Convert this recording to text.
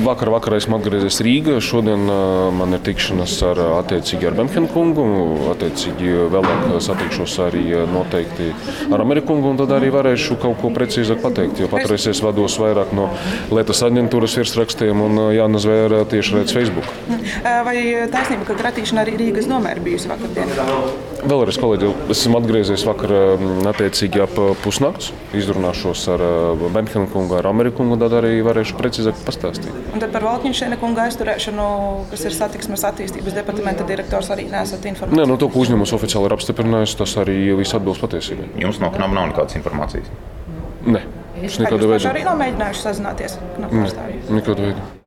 Vakarā esmu atgriezies Rīgā. Šodien man ir tikšanās ar Bemhena kungu. Attiecīgi vēlāk satikšos arī noteikti ar Ameriku kungu, un tad arī varēšu kaut ko precīzāk pateikt. Jo patreiz es vados vairāk no lietas aģentūras virsrakstiem un Jāna Zvēra tiešraides Facebook. Vai taisnība, ka kratīšana arī Rīgas domē ir bijusi vakardien? Vēlreiz, kolēģi, esmu atgriezies vakar attiecīgi ap pusnakts. Izrunāšos ar Bemhena kungu, ar Ameriku kungu, un tad arī varēšu precīzāk pastāstīt. Un tad par Valtņiņšēna kunga aizturēšanu, kas ir satiksmes attīstības departamenta direktors, arī nesat informāciju? Nē, to, ko uzņēmums oficiāli ir apstiprinājis, tas arī viss atbilst patiesībai. Jums no KNAB nav nekādas informācijas? Nē, es nekādu veidu. Jūs arī nav mēģinājuši sazināties? Nekādu veidu.